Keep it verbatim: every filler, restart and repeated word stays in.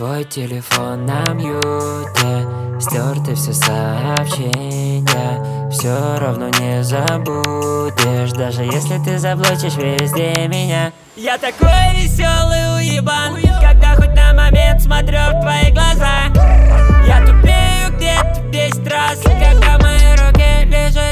Твой телефон на мьюте, стерты все сообщения. Все равно не забудешь, даже если ты заблочишь везде меня. Я такой веселый уебан, когда хоть на момент смотрю в твои глаза. Я тупею где-то в десять раз, когда в моей руке лежит